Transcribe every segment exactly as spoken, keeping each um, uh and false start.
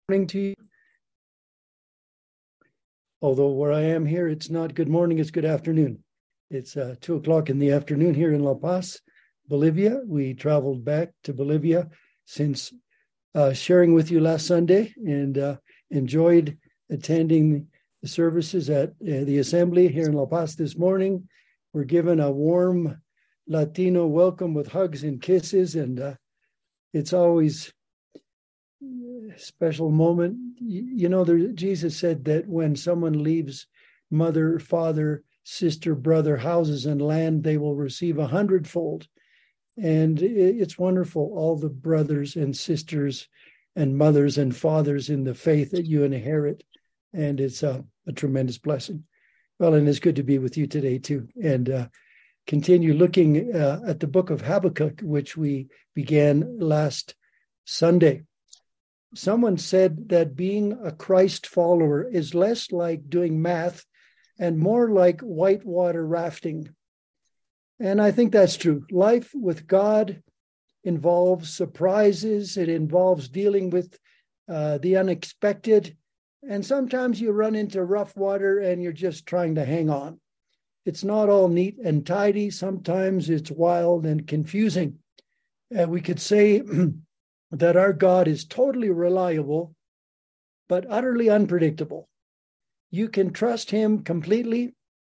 Morning to you. Although where I am here, it's not good morning, it's good afternoon. It's uh, two o'clock in the afternoon here in La Paz, Bolivia. We traveled back to Bolivia since uh, sharing with you last Sunday and uh, enjoyed attending the services at uh, the assembly here in La Paz this morning. We're given a warm Latino welcome with hugs and kisses, and uh, it's always special moment. You know, there, Jesus said that when someone leaves mother, father, sister, brother, houses, and land, they will receive a hundredfold. And it's wonderful, all the brothers and sisters and mothers and fathers in the faith that you inherit. And it's a, a tremendous blessing. Well, and it's good to be with you today, too. And uh, continue looking uh, at the book of Habakkuk, which we began last Sunday. Someone said that being a Christ follower is less like doing math and more like whitewater rafting. And I think that's true. Life with God involves surprises. It involves dealing with uh, the unexpected. And sometimes you run into rough water and you're just trying to hang on. It's not all neat and tidy. Sometimes it's wild and confusing. Uh, we could say that our God is totally reliable, but utterly unpredictable. You can trust him completely,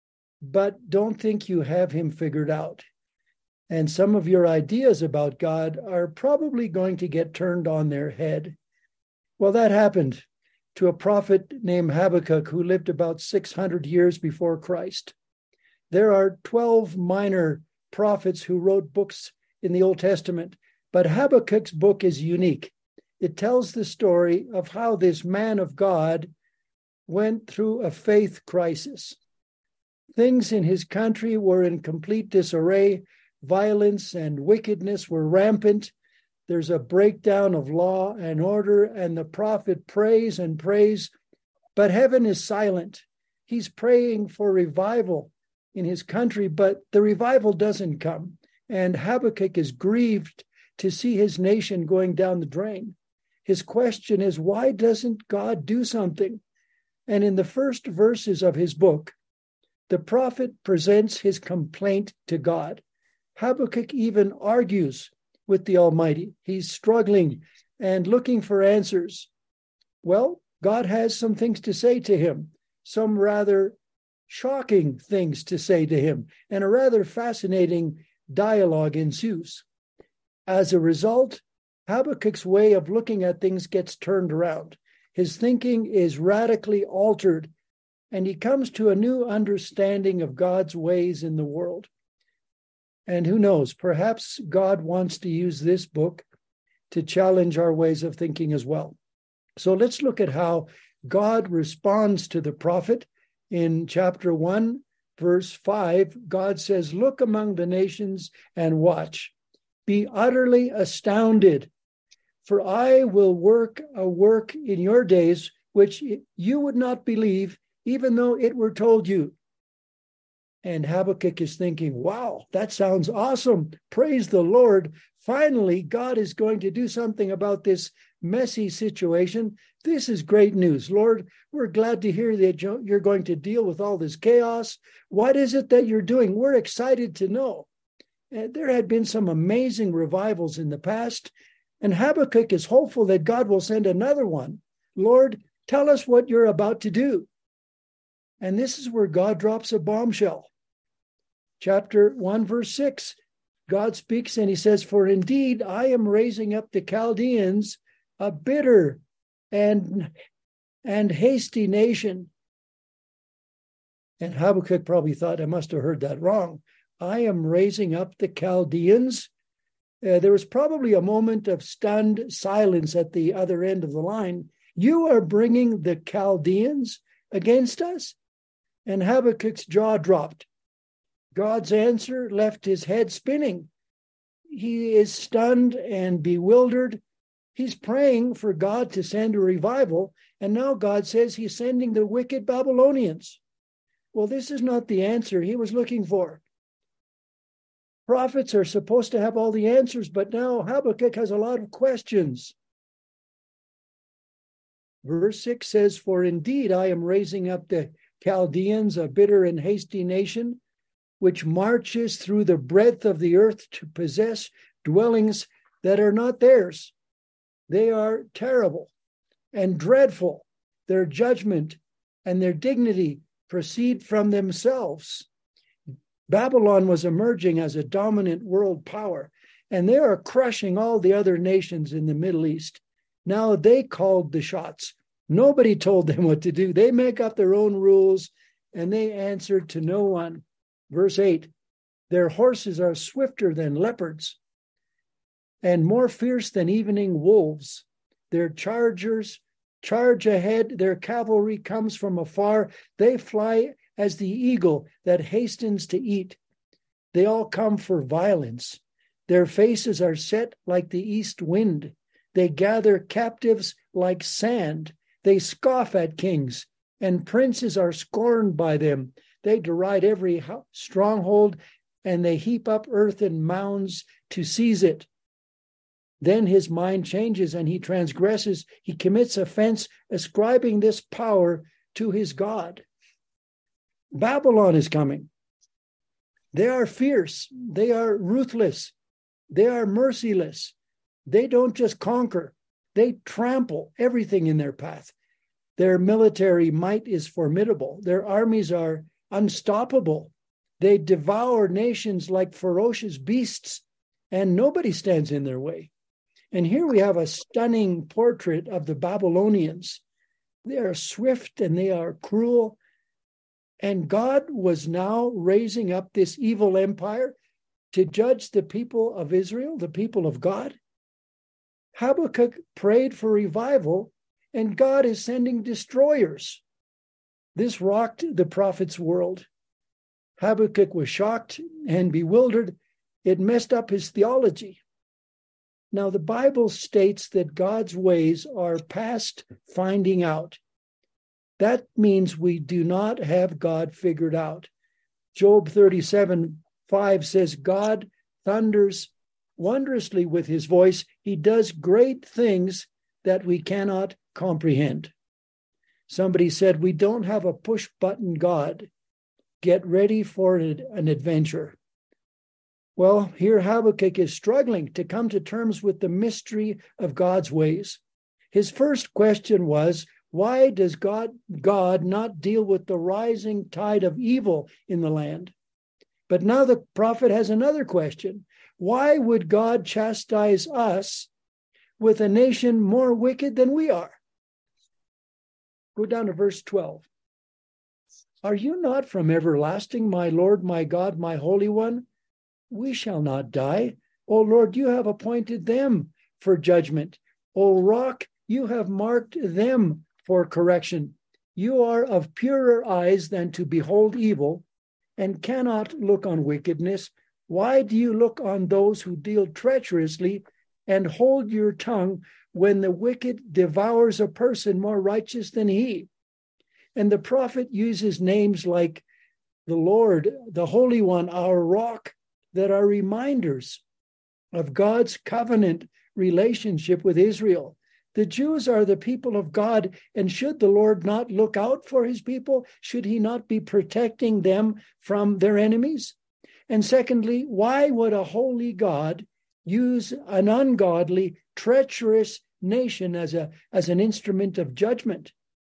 but don't think you have him figured out. And some of your ideas about God are probably going to get turned on their head. Well, that happened to a prophet named Habakkuk who lived about six hundred years before Christ. There are twelve minor prophets who wrote books in the Old Testament, but Habakkuk's book is unique. It tells the story of how this man of God went through a faith crisis. Things in his country were in complete disarray. Violence and wickedness were rampant. There's a breakdown of law and order, and the prophet prays and prays, but heaven is silent. He's praying for revival in his country, but the revival doesn't come. And Habakkuk is grieved to see his nation going down the drain. His question is, why doesn't God do something? And in the first verses of his book, the prophet presents his complaint to God. Habakkuk even argues with the Almighty. He's struggling and looking for answers. Well, God has some things to say to him, some rather shocking things to say to him, and a rather fascinating dialogue ensues. As a result, Habakkuk's way of looking at things gets turned around. His thinking is radically altered, and he comes to a new understanding of God's ways in the world. And who knows, perhaps God wants to use this book to challenge our ways of thinking as well. So let's look at how God responds to the prophet. In chapter one, verse five, God says, "Look among the nations and watch. Be utterly astounded, for I will work a work in your days which you would not believe, even though it were told you." And Habakkuk is thinking, wow, that sounds awesome. Praise the Lord. Finally, God is going to do something about this messy situation. This is great news. Lord, we're glad to hear that you're going to deal with all this chaos. What is it that you're doing? We're excited to know. And there had been some amazing revivals in the past, and Habakkuk is hopeful that God will send another one. Lord, tell us what you're about to do. And this is where God drops a bombshell. Chapter one, verse six, God speaks and he says, "For indeed I am raising up the Chaldeans, a bitter and, and hasty nation." And Habakkuk probably thought, I must have heard that wrong. I am raising up the Chaldeans. Uh, there was probably a moment of stunned silence at the other end of the line. You are bringing the Chaldeans against us? And Habakkuk's jaw dropped. God's answer left his head spinning. He is stunned and bewildered. He's praying for God to send a revival, and now God says he's sending the wicked Babylonians. Well, this is not the answer he was looking for. Prophets are supposed to have all the answers, but now Habakkuk has a lot of questions. Verse six says, "For indeed I am raising up the Chaldeans, a bitter and hasty nation, which marches through the breadth of the earth to possess dwellings that are not theirs. They are terrible and dreadful. Their judgment and their dignity proceed from themselves." Babylon was emerging as a dominant world power, and they are crushing all the other nations in the Middle East. Now they called the shots. Nobody told them what to do. They make up their own rules, and they answered to no one. Verse eight, "Their horses are swifter than leopards and more fierce than evening wolves. Their chargers charge ahead. Their cavalry comes from afar. They fly as the eagle that hastens to eat. They all come for violence. Their faces are set like the east wind. They gather captives like sand. They scoff at kings, and princes are scorned by them. They deride every stronghold, and they heap up earth in mounds to seize it. Then his mind changes, and he transgresses. He commits offense, ascribing this power to his God." Babylon is coming. They are fierce. They are ruthless. They are merciless. They don't just conquer. They trample everything in their path. Their military might is formidable. Their armies are unstoppable. They devour nations like ferocious beasts, and nobody stands in their way. And here we have a stunning portrait of the Babylonians. They are swift and they are cruel. And God was now raising up this evil empire to judge the people of Israel, the people of God. Habakkuk prayed for revival, and God is sending destroyers. This rocked the prophet's world. Habakkuk was shocked and bewildered. It messed up his theology. Now, the Bible states that God's ways are past finding out. That means we do not have God figured out. Job thirty-seven five says, "God thunders wondrously with his voice. He does great things that we cannot comprehend." Somebody said, "We don't have a push-button God. Get ready for an adventure." Well, here Habakkuk is struggling to come to terms with the mystery of God's ways. His first question was, why does God, God not deal with the rising tide of evil in the land? But now the prophet has another question. Why would God chastise us with a nation more wicked than we are? Go down to verse twelve. "Are you not from everlasting, my Lord, my God, my Holy One? We shall not die. O Lord, you have appointed them for judgment. O Rock, you have marked them for correction. You are of purer eyes than to behold evil, and cannot look on wickedness. Why do you look on those who deal treacherously, and hold your tongue when the wicked devours a person more righteous than he?" And the prophet uses names like the Lord, the Holy One, our Rock, that are reminders of God's covenant relationship with Israel. The Jews are the people of God, and should the Lord not look out for his people? Should he not be protecting them from their enemies? And secondly, why would a holy God use an ungodly, treacherous nation as a as an instrument of judgment?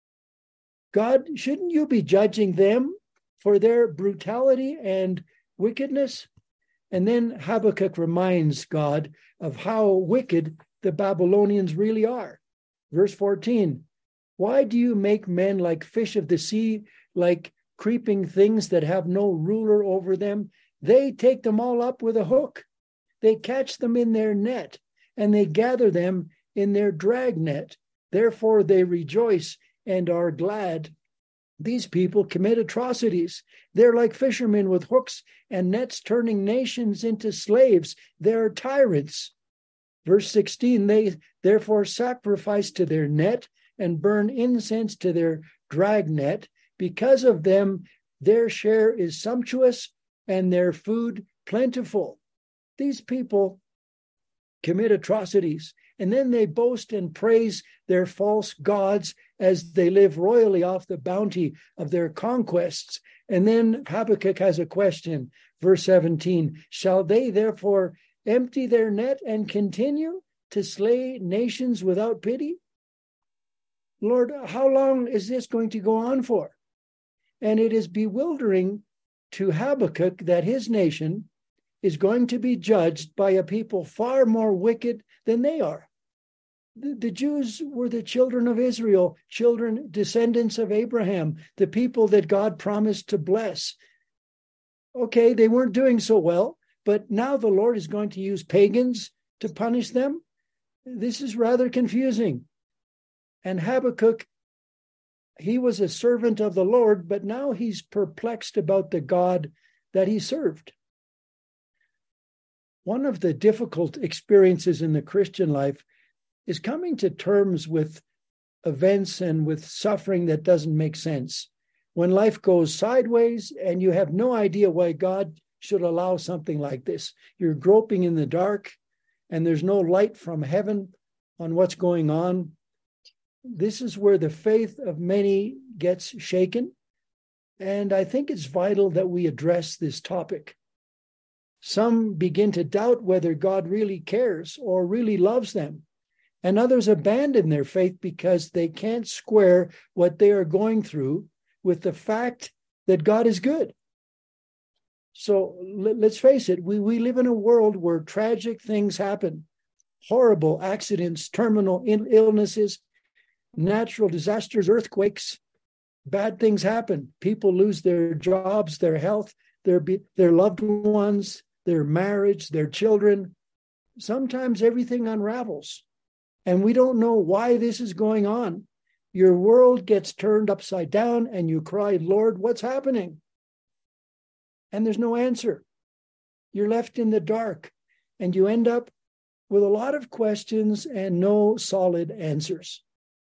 God, shouldn't you be judging them for their brutality and wickedness? And then Habakkuk reminds God of how wicked the Babylonians really are. Verse fourteen, "Why do you make men like fish of the sea, like creeping things that have no ruler over them? They take them all up with a hook. They catch them in their net, and they gather them in their drag net. Therefore they rejoice and are glad." These people commit atrocities. They're like fishermen with hooks and nets, turning nations into slaves. They're tyrants. Verse sixteen, "They therefore sacrifice to their net and burn incense to their drag net. Because of them, their share is sumptuous and their food plentiful." These people commit atrocities, And then they boast and praise their false gods as they live royally off the bounty of their conquests. And then Habakkuk has a question, verse seventeen, shall they therefore empty their net and continue to slay nations without pity? Lord, how long is this going to go on for? And it is bewildering to Habakkuk that his nation is going to be judged by a people far more wicked than they are. The, the Jews were the children of Israel, children, descendants of Abraham, the people that God promised to bless. Okay, they weren't doing so well, but now the Lord is going to use pagans to punish them. This is rather confusing. And Habakkuk, he was a servant of the Lord, but now he's perplexed about the God that he served. One of the difficult experiences in the Christian life is coming to terms with events and with suffering that doesn't make sense. When life goes sideways and you have no idea why God should allow something like this. You're groping in the dark and there's no light from heaven on what's going on. This is where the faith of many gets shaken. And I think it's vital that we address this topic. Some begin to doubt whether God really cares or really loves them. And others abandon their faith because they can't square what they are going through with the fact that God is good. So let's face it, we, we live in a world where tragic things happen. Horrible accidents, terminal illnesses, natural disasters, earthquakes, bad things happen. People lose their jobs, their health, their, their loved ones, their marriage, their children. Sometimes everything unravels. And we don't know why this is going on. Your world gets turned upside down and you cry, Lord, what's happening? And there's no answer. You're left in the dark and you end up with a lot of questions and no solid answers.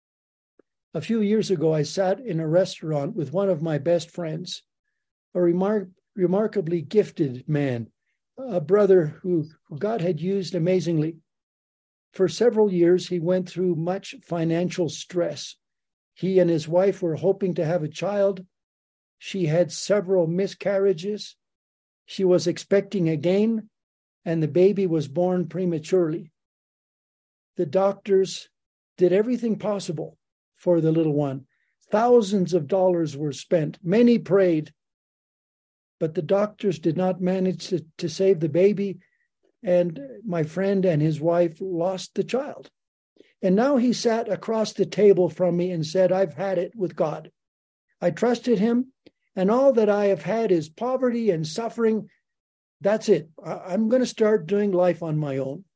A few years ago, I sat in a restaurant with one of my best friends, a remar- remarkably gifted man, a brother who, who God had used amazingly. For several years, he went through much financial stress. He and his wife were hoping to have a child. She had several miscarriages. She was expecting again, and the baby was born prematurely. The doctors did everything possible for the little one. Thousands of dollars were spent. Many prayed, but the doctors did not manage to, to save the baby, and my friend and his wife lost the child. And now he sat across the table from me and said, I've had it with God. I trusted him, and all that I have had is poverty and suffering. That's it. I'm going to start doing life on my own.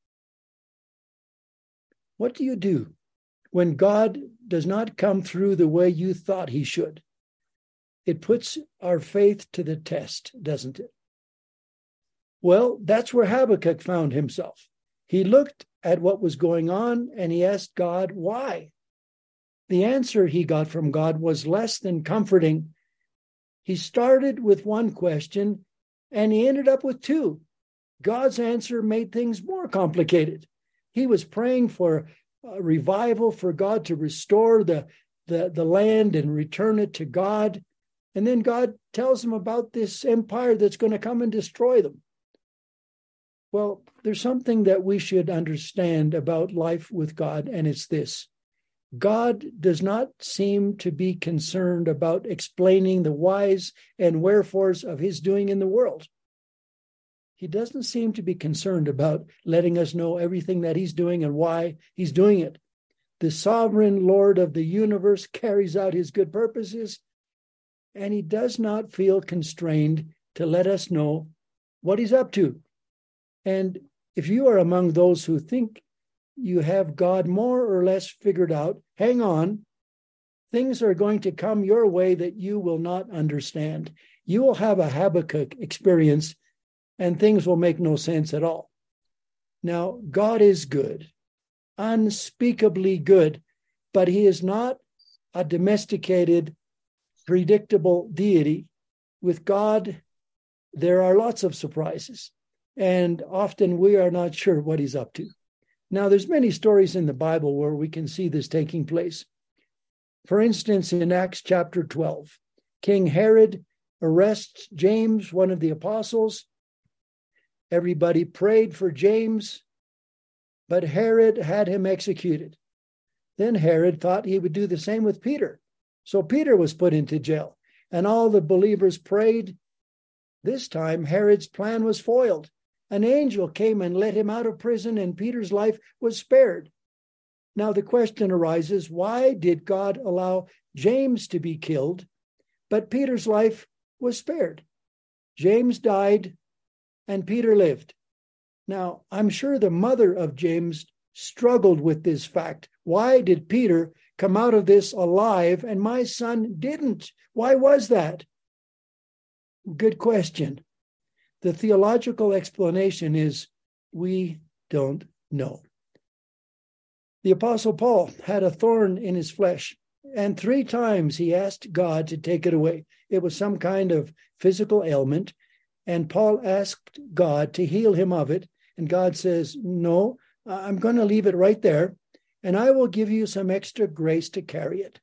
What do you do when God does not come through the way you thought he should? It puts our faith to the test, doesn't it? Well, that's where Habakkuk found himself. He looked at what was going on and he asked God, why? The answer he got from God was less than comforting. He started with one question and he ended up with two. God's answer made things more complicated. He was praying for a revival, for God to restore the, the, the land and return it to God. And then God tells him about this empire that's going to come and destroy them. Well, there's something that we should understand about life with God, and it's this. God does not seem to be concerned about explaining the whys and wherefores of his doing in the world. He doesn't seem to be concerned about letting us know everything that he's doing and why he's doing it. The sovereign Lord of the universe carries out his good purposes, and he does not feel constrained to let us know what he's up to. And if you are among those who think you have God more or less figured out, hang on. Things are going to come your way that you will not understand. You will have a Habakkuk experience and things will make no sense at all. Now, God is good, unspeakably good, but he is not a domesticated, predictable deity. With God, there are lots of surprises. And often we are not sure what he's up to. Now, there's many stories in the Bible where we can see this taking place. For instance, in Acts chapter twelve, King Herod arrests James, one of the apostles. Everybody prayed for James, but Herod had him executed. Then Herod thought he would do the same with Peter. So Peter was put into jail, and all the believers prayed. This time, Herod's plan was foiled. An angel came and let him out of prison, and Peter's life was spared. Now the question arises, why did God allow James to be killed, but Peter's life was spared? James died, and Peter lived. Now, I'm sure the mother of James struggled with this fact. Why did Peter come out of this alive and my son didn't? Why was that? Good question. The theological explanation is we don't know. The Apostle Paul had a thorn in his flesh, and three times he asked God to take it away. It was some kind of physical ailment, and Paul asked God to heal him of it, and God says, no, I'm going to leave it right there, and I will give you some extra grace to carry it.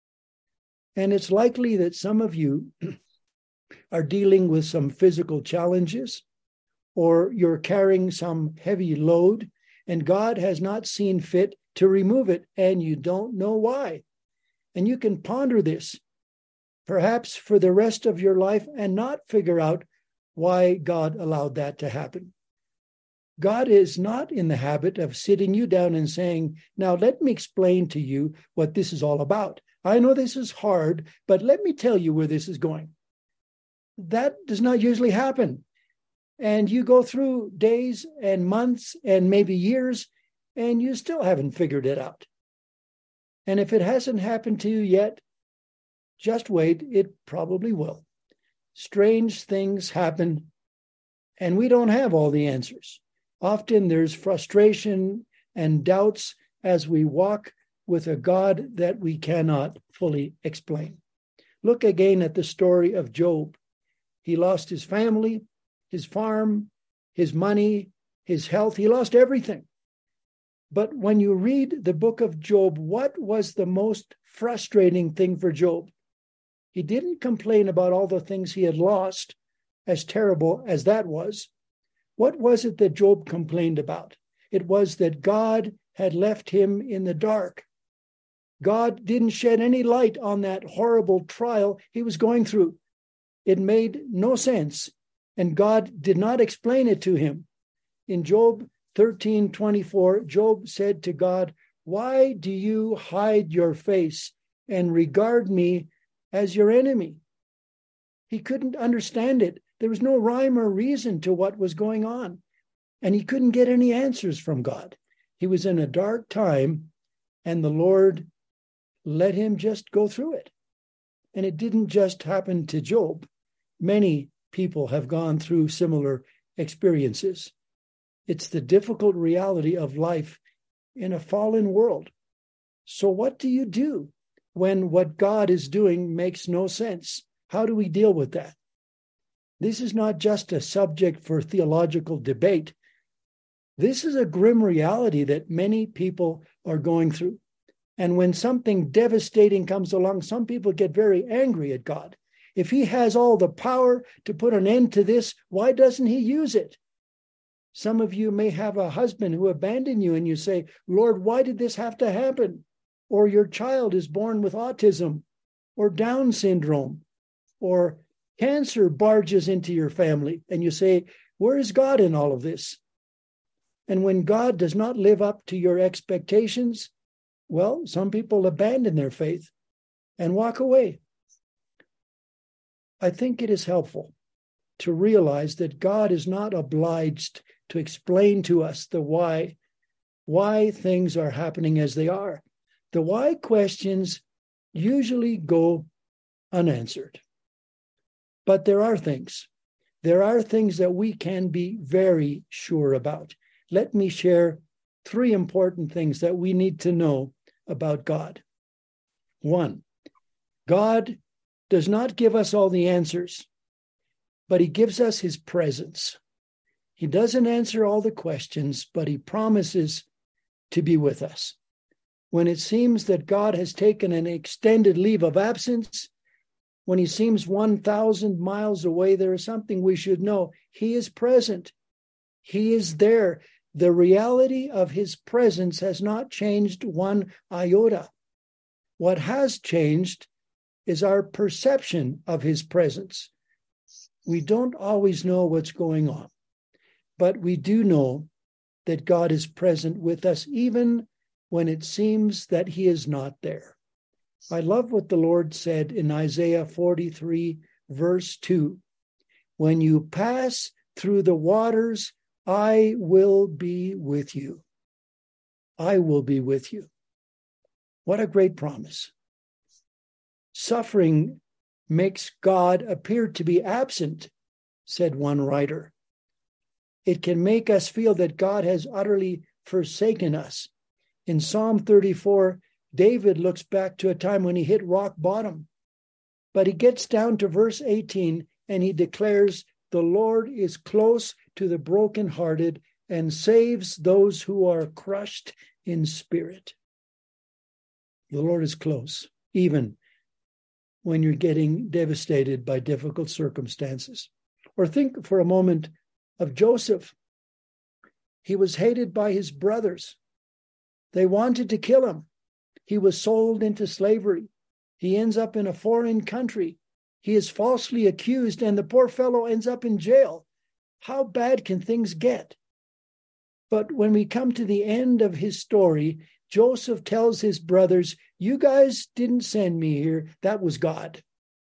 And it's likely that some of you are dealing with some physical challenges, or you're carrying some heavy load, and God has not seen fit to remove it, and you don't know why. And you can ponder this, perhaps for the rest of your life, and not figure out why God allowed that to happen. God is not in the habit of sitting you down and saying, now let me explain to you what this is all about. I know this is hard, but let me tell you where this is going. That does not usually happen. And you go through days and months and maybe years, and you still haven't figured it out. And if it hasn't happened to you yet, just wait, it probably will. Strange things happen, and we don't have all the answers. Often there's frustration and doubts as we walk with a God that we cannot fully explain. Look again at the story of Job. He lost his family, his farm, his money, his health. He lost everything. But when you read the book of Job, what was the most frustrating thing for Job? He didn't complain about all the things he had lost, as terrible as that was. What was it that Job complained about? It was that God had left him in the dark. God didn't shed any light on that horrible trial he was going through. It made no sense, and God did not explain it to him. In Job thirteen twenty-four, Job said to God, "Why do you hide your face and regard me as your enemy?" He couldn't understand it. There was no rhyme or reason to what was going on, and he couldn't get any answers from God. He was in a dark time, and the Lord let him just go through it. And it didn't just happen to Job. Many people have gone through similar experiences. It's the difficult reality of life in a fallen world. So what do you do when what God is doing makes no sense? How do we deal with that? This is not just a subject for theological debate. This is a grim reality that many people are going through. And when something devastating comes along, some people get very angry at God. If he has all the power to put an end to this, why doesn't he use it? Some of you may have a husband who abandoned you and you say, Lord, why did this have to happen? Or your child is born with autism or Down syndrome, or cancer barges into your family and you say, where is God in all of this? And when God does not live up to your expectations, well, some people abandon their faith and walk away. I think it is helpful to realize that God is not obliged to explain to us the why, why things are happening as they are. The why questions usually go unanswered. But there are things. There are things that we can be very sure about. Let me share three important things that we need to know about God. One, God does not give us all the answers, but he gives us his presence. He doesn't answer all the questions, but he promises to be with us. When it seems that God has taken an extended leave of absence, when he seems one thousand miles away, there is something we should know. He is present. He is there. The reality of his presence has not changed one iota. What has changed is our perception of his presence. We don't always know what's going on, but we do know that God is present with us, even when it seems that he is not there. I love what the Lord said in Isaiah forty-three, verse two. When you pass through the waters, I will be with you. I will be with you. What a great promise. Suffering makes God appear to be absent, said one writer. It can make us feel that God has utterly forsaken us. In Psalm thirty-four, David looks back to a time when he hit rock bottom. But he gets down to verse eighteen and he declares, the Lord is close to the brokenhearted and saves those who are crushed in spirit. The Lord is close, even when you're getting devastated by difficult circumstances. Or think for a moment of Joseph. He was hated by his brothers. They wanted to kill him. He was sold into slavery. He ends up in a foreign country. He is falsely accused, and the poor fellow ends up in jail. How bad can things get? But when we come to the end of his story, Joseph tells his brothers, you guys didn't send me here. That was God.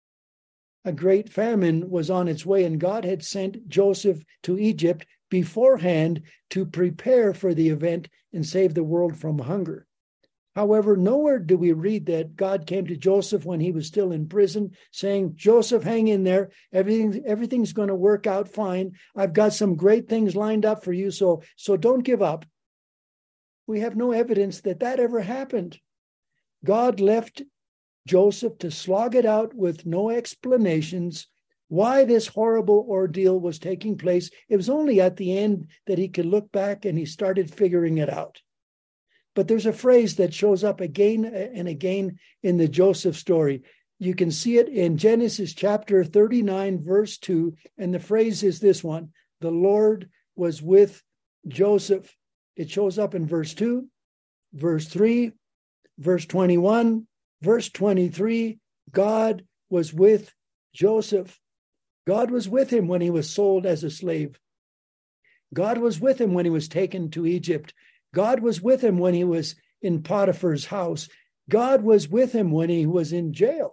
A great famine was on its way, and God had sent Joseph to Egypt beforehand to prepare for the event and save the world from hunger. However, nowhere do we read that God came to Joseph when he was still in prison, saying, Joseph, hang in there. Everything, everything's going to work out fine. I've got some great things lined up for you, so, so don't give up. We have no evidence that that ever happened. God left Joseph to slog it out with no explanations why this horrible ordeal was taking place. It was only at the end that he could look back and he started figuring it out. But there's a phrase that shows up again and again in the Joseph story. You can see it in Genesis chapter thirty-nine, verse two, and the phrase is this one: the Lord was with Joseph. It shows up in verse two, verse three, verse twenty-one, verse twenty-three. God was with Joseph. God was with him when he was sold as a slave. God was with him when he was taken to Egypt. God was with him when he was in Potiphar's house. God was with him when he was in jail.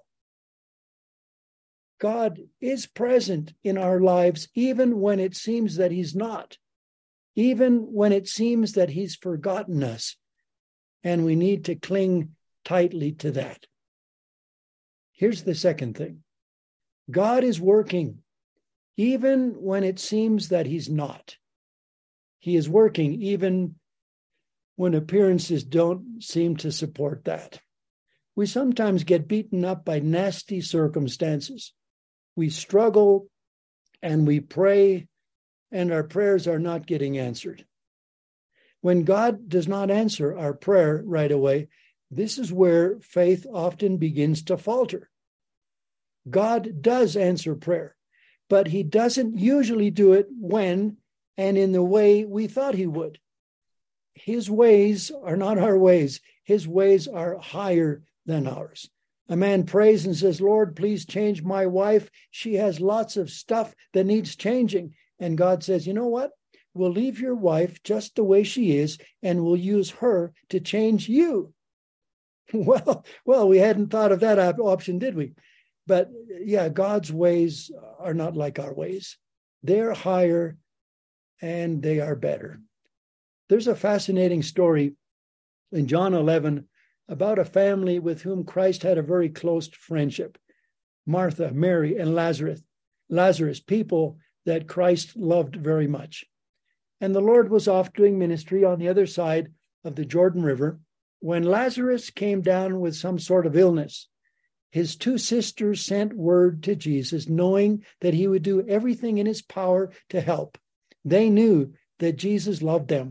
God is present in our lives, even when it seems that he's not, even when it seems that he's forgotten us, and we need to cling tightly to that. Here's the second thing. God is working, even when it seems that he's not. He is working, even when appearances don't seem to support that. We sometimes get beaten up by nasty circumstances. We struggle and we pray, and our prayers are not getting answered. When God does not answer our prayer right away, this is where faith often begins to falter. God does answer prayer, but he doesn't usually do it when and in the way we thought he would. His ways are not our ways. His ways are higher than ours. A man prays and says, Lord, please change my wife. She has lots of stuff that needs changing. And God says, you know what? We'll leave your wife just the way she is, and we'll use her to change you. Well, well, we hadn't thought of that option, did we? But yeah, God's ways are not like our ways. They're higher and they are better. There's a fascinating story in John eleven about a family with whom Christ had a very close friendship. Martha, Mary, and Lazarus. Lazarus, people that Christ loved very much. And the Lord was off doing ministry on the other side of the Jordan River when Lazarus came down with some sort of illness. His two sisters sent word to Jesus, knowing that he would do everything in his power to help. They knew that Jesus loved them.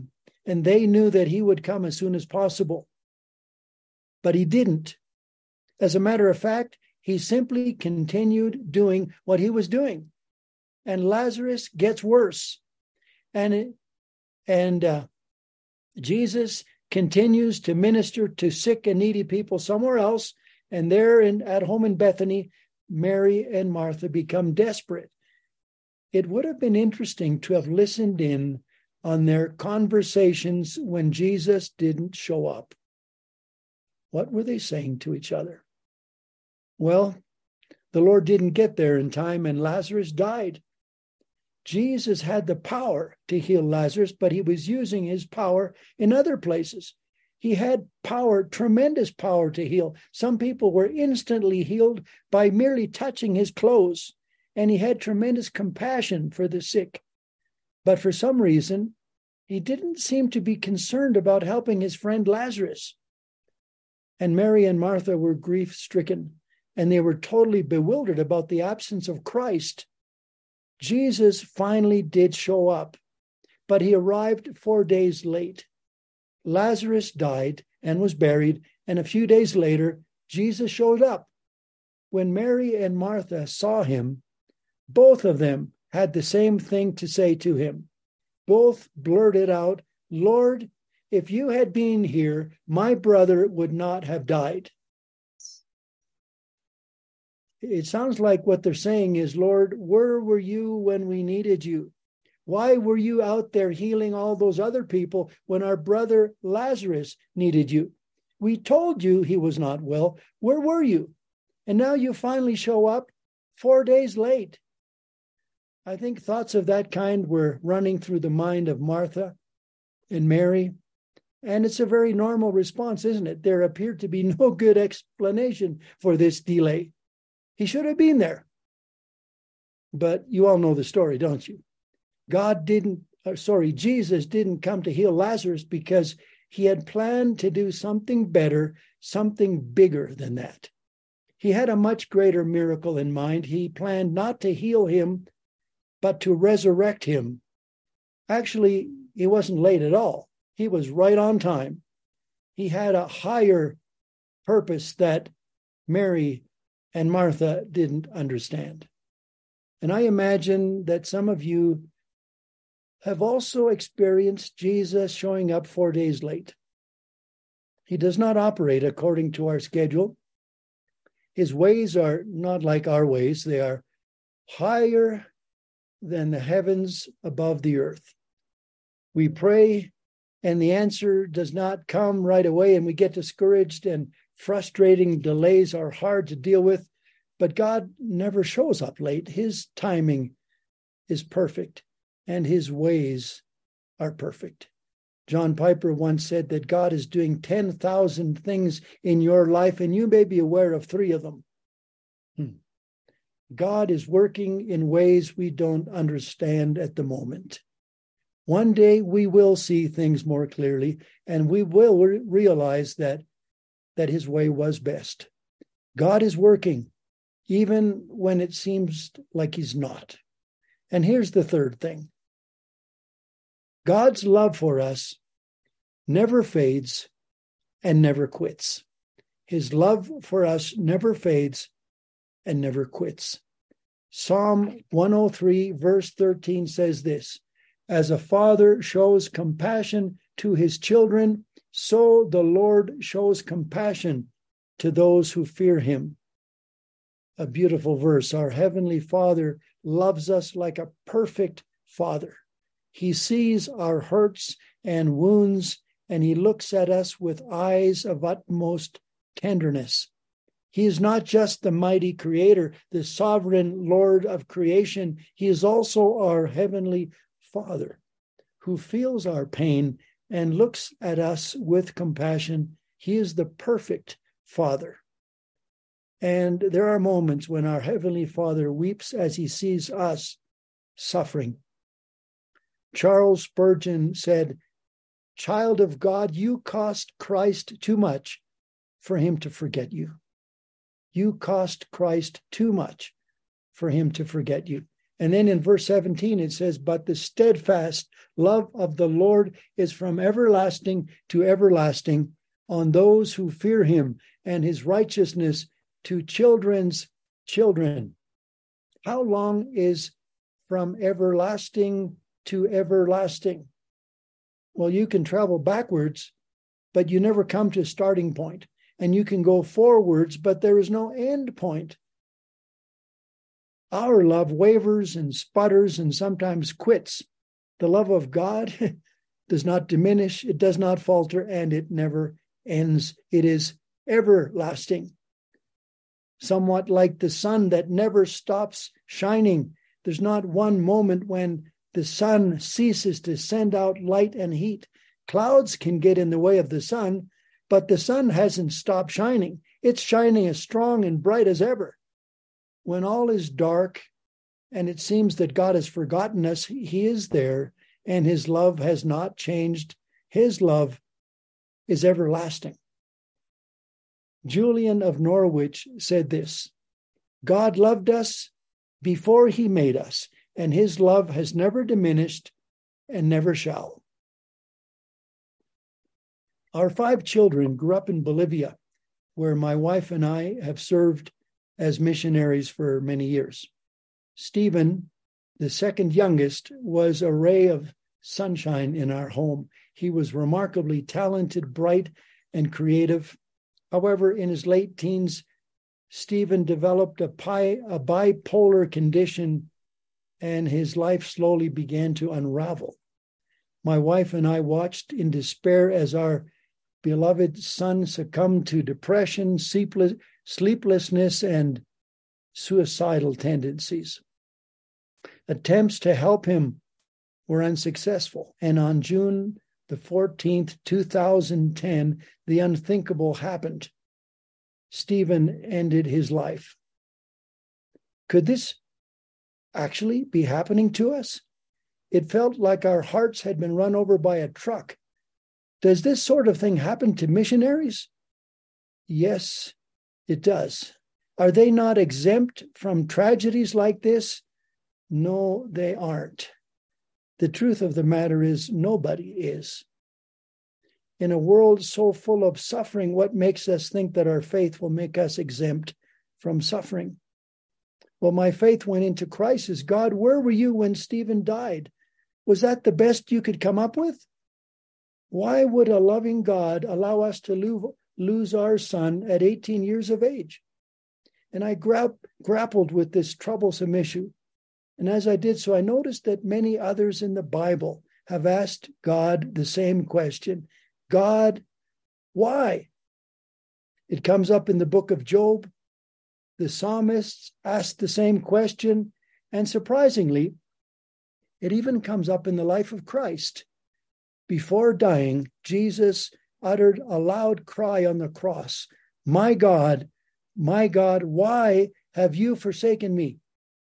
and they knew that he would come as soon as possible. But he didn't. As a matter of fact, he simply continued doing what he was doing. And Lazarus gets worse. And, it, and uh, Jesus continues to minister to sick and needy people somewhere else. And there in, at home in Bethany, Mary and Martha become desperate. It would have been interesting to have listened in on their conversations when Jesus didn't show up. What were they saying to each other? Well, the Lord didn't get there in time and Lazarus died. Jesus had the power to heal Lazarus, but he was using his power in other places. He had power, tremendous power to heal. Some people were instantly healed by merely touching his clothes, and he had tremendous compassion for the sick. But for some reason, he didn't seem to be concerned about helping his friend Lazarus. And Mary and Martha were grief-stricken, and they were totally bewildered about the absence of Christ. Jesus finally did show up, but he arrived four days late. Lazarus died and was buried, and a few days later, Jesus showed up. When Mary and Martha saw him, both of them had the same thing to say to him. Both blurted out, "Lord, if you had been here, my brother would not have died." It sounds like what they're saying is, "Lord, where were you when we needed you? Why were you out there healing all those other people when our brother Lazarus needed you? We told you he was not well. Where were you? And now you finally show up four days late." I think thoughts of that kind were running through the mind of Martha and Mary. And it's a very normal response, isn't it? There appeared to be no good explanation for this delay. He should have been there. But you all know the story, don't you? God didn't, uh, sorry, Jesus didn't come to heal Lazarus because he had planned to do something better, something bigger than that. He had a much greater miracle in mind. He planned not to heal him, but to resurrect him. Actually, he wasn't late at all. He was right on time. He had a higher purpose that Mary and Martha didn't understand. And I imagine that some of you have also experienced Jesus showing up four days late. He does not operate according to our schedule. His ways are not like our ways. They are higher than the heavens above the earth. We pray, and the answer does not come right away, and we get discouraged, and frustrating delays are hard to deal with. But God never shows up late. His timing is perfect, and his ways are perfect. John Piper once said that God is doing ten thousand things in your life, and you may be aware of three of them. Hmm. God is working in ways we don't understand at the moment. One day we will see things more clearly, and we will re- realize that, that his way was best. God is working, even when it seems like he's not. And here's the third thing. God's love for us never fades and never quits. His love for us never fades and never quits. Psalm one oh three, verse thirteen says this, "As a father shows compassion to his children, so the Lord shows compassion to those who fear him." A beautiful verse. Our Heavenly Father loves us like a perfect Father. He sees our hurts and wounds, and he looks at us with eyes of utmost tenderness. He is not just the mighty Creator, the sovereign Lord of creation. He is also our Heavenly Father, who feels our pain and looks at us with compassion. He is the perfect Father. And there are moments when our Heavenly Father weeps as he sees us suffering. Charles Spurgeon said, "Child of God, you cost Christ too much for him to forget you. You cost Christ too much for him to forget you." And then in verse seventeen, it says, but the steadfast love of the Lord is from everlasting to everlasting on those who fear him, and his righteousness to children's children. How long is from everlasting to everlasting? Well, you can travel backwards, but you never come to a starting point. And you can go forwards, but there is no end point. Our love wavers and sputters and sometimes quits. The love of God does not diminish, it does not falter, and it never ends. It is everlasting. Somewhat like the sun that never stops shining. There's not one moment when the sun ceases to send out light and heat. Clouds can get in the way of the sun, but the sun hasn't stopped shining. It's shining as strong and bright as ever. When all is dark and it seems that God has forgotten us, he is there, and his love has not changed. His love is everlasting. Julian of Norwich said this, God loved us before he made us, and his love has never diminished and never shall. Our five children grew up in Bolivia, where my wife and I have served as missionaries for many years. Stephen, the second youngest, was a ray of sunshine in our home. He was remarkably talented, bright, and creative. However, in his late teens, Stephen developed a, pi- a bipolar condition, and his life slowly began to unravel. My wife and I watched in despair as our beloved son succumbed to depression, sleepless, sleeplessness, and suicidal tendencies. Attempts to help him were unsuccessful, and on June the fourteenth, two thousand ten, the unthinkable happened. Stephen ended his life. Could this actually be happening to us? It felt like our hearts had been run over by a truck. Does this sort of thing happen to missionaries? Yes, it does. Are they not exempt from tragedies like this? No, they aren't. The truth of the matter is, nobody is. In a world so full of suffering, what makes us think that our faith will make us exempt from suffering? Well, my faith went into crisis. God, where were you when Stephen died? Was that the best you could come up with? Why would a loving God allow us to lo- lose our son at eighteen years of age? And I gra- grappled with this troublesome issue. And as I did so, I noticed that many others in the Bible have asked God the same question. God, why? It comes up in the book of Job. The psalmists asked the same question. And surprisingly, it even comes up in the life of Christ. Before dying, Jesus uttered a loud cry on the cross. My God, my God, why have you forsaken me?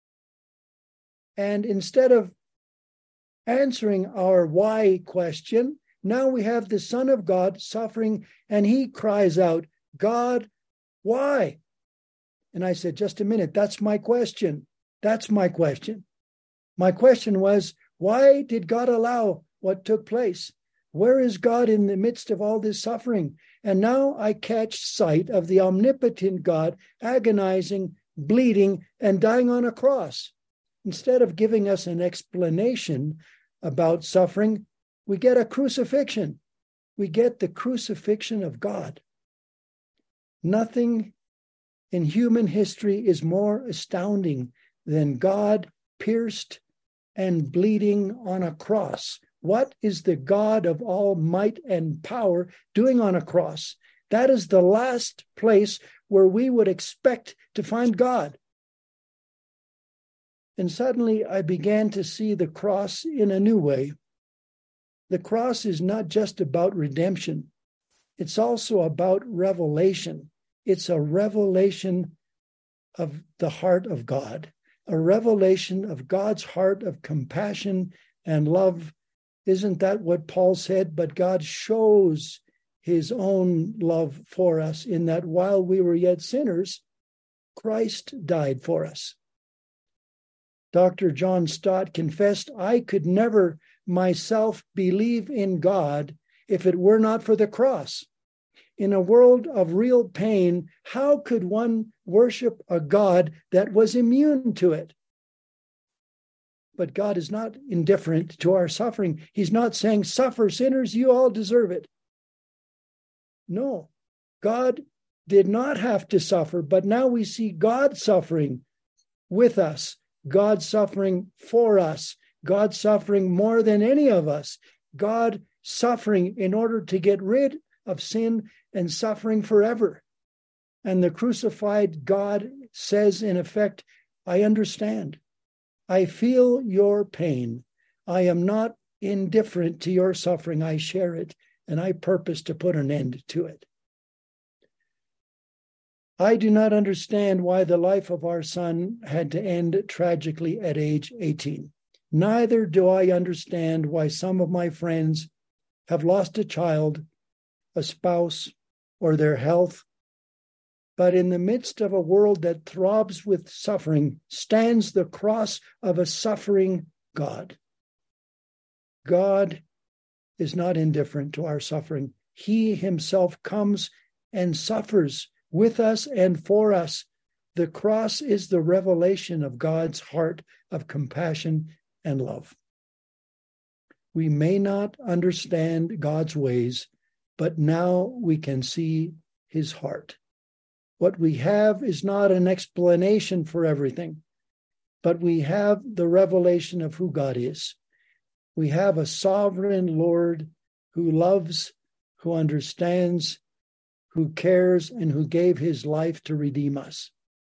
And instead of answering our why question, now we have the Son of God suffering, and he cries out, God, why? And I said, just a minute, that's my question. That's my question. My question was, why did God allow what took place? Where is God in the midst of all this suffering? And now I catch sight of the omnipotent God agonizing, bleeding, and dying on a cross. Instead of giving us an explanation about suffering, we get a crucifixion. We get the crucifixion of God. Nothing in human history is more astounding than God pierced and bleeding on a cross. What is the God of all might and power doing on a cross? That is the last place where we would expect to find God. And suddenly I began to see the cross in a new way. The cross is not just about redemption. It's also about revelation. It's a revelation of the heart of God, a revelation of God's heart of compassion and love. Isn't that what Paul said? But God shows his own love for us in that while we were yet sinners, Christ died for us. Doctor John Stott confessed, I could never myself believe in God if it were not for the cross. In a world of real pain, how could one worship a God that was immune to it? But God is not indifferent to our suffering. He's not saying, suffer, sinners, you all deserve it. No, God did not have to suffer, but now we see God suffering with us, God suffering for us, God suffering more than any of us, God suffering in order to get rid of sin and suffering forever. And the crucified God says, in effect, I understand. I feel your pain. I am not indifferent to your suffering. I share it, and I purpose to put an end to it. I do not understand why the life of our son had to end tragically at age eighteen. Neither do I understand why some of my friends have lost a child, a spouse, or their health. But in the midst of a world that throbs with suffering stands the cross of a suffering God. God is not indifferent to our suffering. He himself comes and suffers with us and for us. The cross is the revelation of God's heart of compassion and love. We may not understand God's ways, but now we can see his heart. What we have is not an explanation for everything, but we have the revelation of who God is. We have a sovereign Lord who loves, who understands, who cares, and who gave his life to redeem us.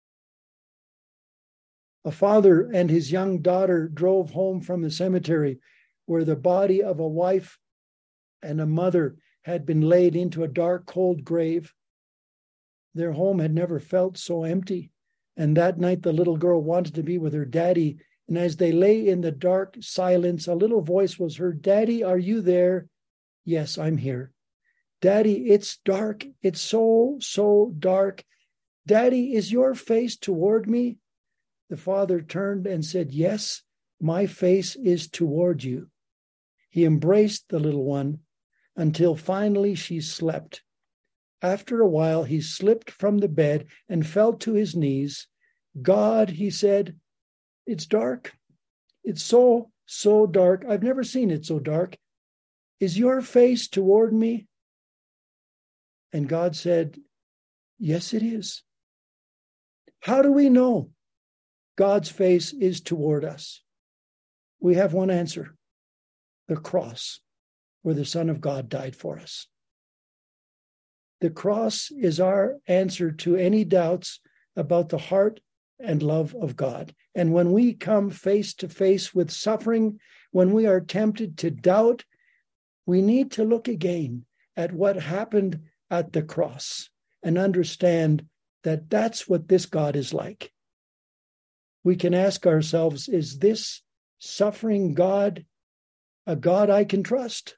A father and his young daughter drove home from the cemetery where the body of a wife and a mother had been laid into a dark, cold grave. Their home had never felt so empty. And that night, the little girl wanted to be with her daddy. And as they lay in the dark silence, a little voice was heard, Daddy, are you there? Yes, I'm here. Daddy, it's dark. It's so, so dark. Daddy, is your face toward me? The father turned and said, yes, my face is toward you. He embraced the little one until finally she slept. After a while, he slipped from the bed and fell to his knees. God, he said, it's dark. It's so, so dark. I've never seen it so dark. Is your face toward me? And God said, yes, it is. How do we know God's face is toward us? We have one answer, the cross, where the Son of God died for us. The cross is our answer to any doubts about the heart and love of God. And when we come face to face with suffering, when we are tempted to doubt, we need to look again at what happened at the cross and understand that that's what this God is like. We can ask ourselves, is this suffering God a God I can trust?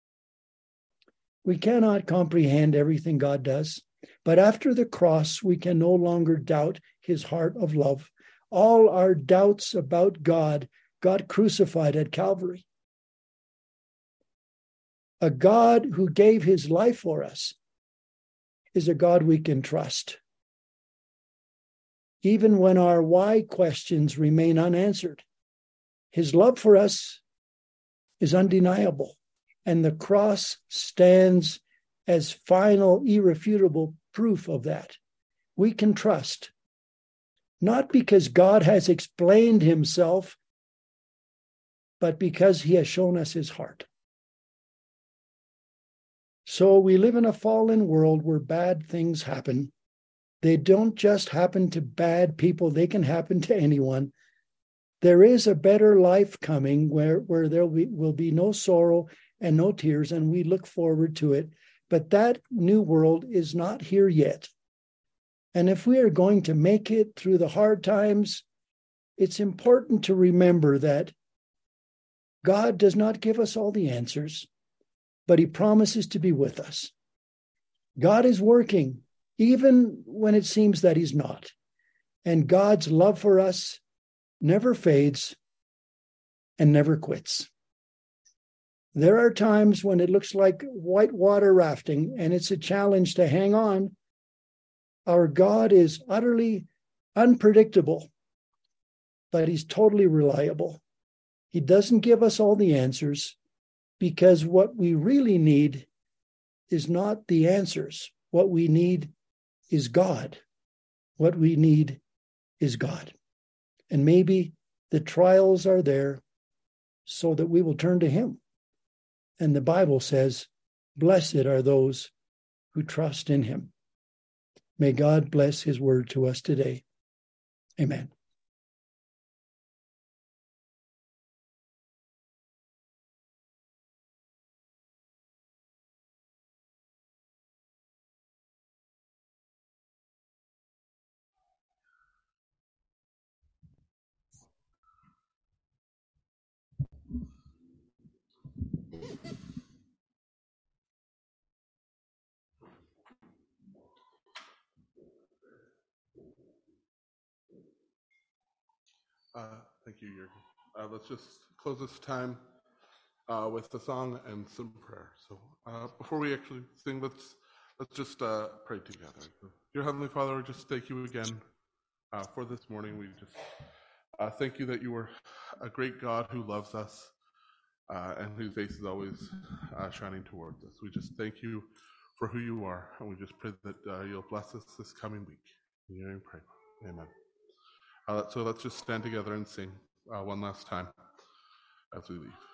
We cannot comprehend everything God does, but after the cross, we can no longer doubt his heart of love. All our doubts about God got crucified at Calvary. A God who gave his life for us is a God we can trust, even when our why questions remain unanswered. His love for us is undeniable, and the cross stands as final, irrefutable proof of that. We can trust, not because God has explained himself, but because he has shown us his heart. So we live in a fallen world where bad things happen. They don't just happen to bad people, they can happen to anyone. There is a better life coming where, where there will be, will be no sorrow and no tears, and we look forward to it. But that new world is not here yet. And if we are going to make it through the hard times, it's important to remember that God does not give us all the answers, but he promises to be with us. God is working, even when it seems that he's not. And God's love for us never fades and never quits. There are times when it looks like whitewater rafting and it's a challenge to hang on. Our God is utterly unpredictable, but he's totally reliable. He doesn't give us all the answers, because what we really need is not the answers. What we need is God. What we need is God. And maybe the trials are there so that we will turn to him. And the Bible says, blessed are those who trust in him. May God bless his word to us today. Amen. Uh, thank you, Jürgen. Uh, let's just close this time uh, with a song and some prayer. So uh, before we actually sing, let's let's just uh, pray together. Dear Heavenly Father, we just thank you again uh, for this morning. We just uh, thank you that you are a great God who loves us uh, and whose face is always uh, shining towards us. We just thank you for who you are, and we just pray that uh, you'll bless us this coming week. In your name, pray. Amen. Uh, so let's just stand together and sing uh, one last time as we leave.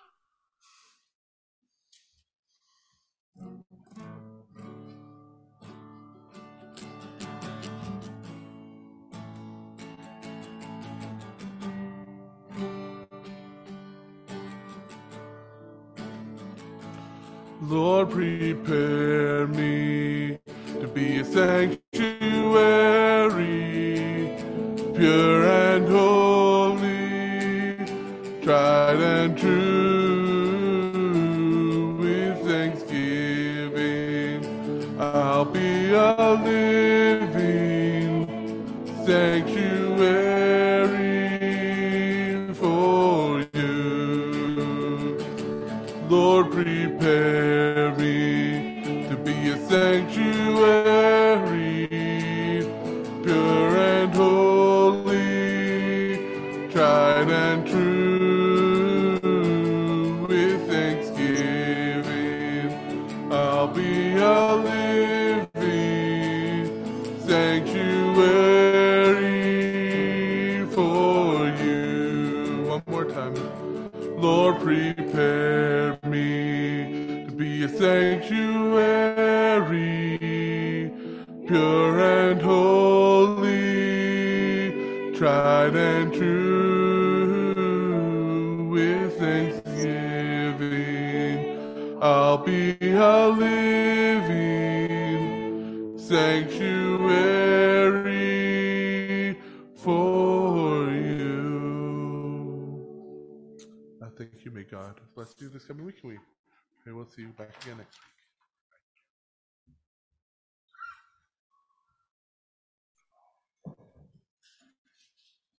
Lord, prepare me to be a sanctuary, pure and holy, tried and true. With thanksgiving, I'll be a living sanctuary for you. Lord, prepare me to be a sanctuary, pure and holy, tried and true. With thanksgiving, I'll be a living sanctuary for you. One more time. Lord, prepare me to be a sanctuary, pure and holy, tried and true. With thanksgiving, I'll be a living sanctuary for you. Uh, thank you. May God bless you this coming week. We, we will see you back again next week.